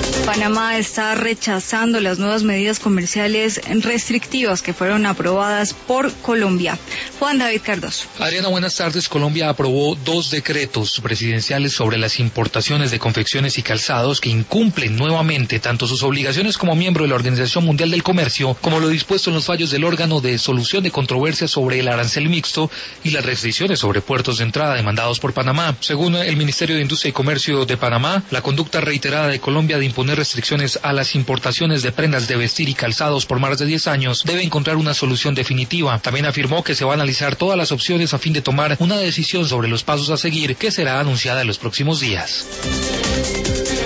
Panamá está rechazando las nuevas medidas comerciales restrictivas que fueron aprobadas por Colombia. Juan David Cardoso. Adriana, buenas tardes. Colombia aprobó 2 decretos presidenciales sobre las importaciones de confecciones y calzados que incumplen nuevamente tanto sus obligaciones como miembro de la Organización Mundial del Comercio, como lo dispuesto en los fallos del órgano de solución de controversias sobre el arancel mixto y las restricciones sobre puertos de entrada demandados por Panamá. Según el Ministerio de Industria y Comercio de Panamá, la conducta reiterada de Colombia de imponer restricciones a las importaciones de prendas de vestir y calzados por más de 10 años debe encontrar una solución definitiva. También afirmó que se va a analizar todas las opciones a fin de tomar una decisión sobre los pasos a seguir, que será anunciada en los próximos días.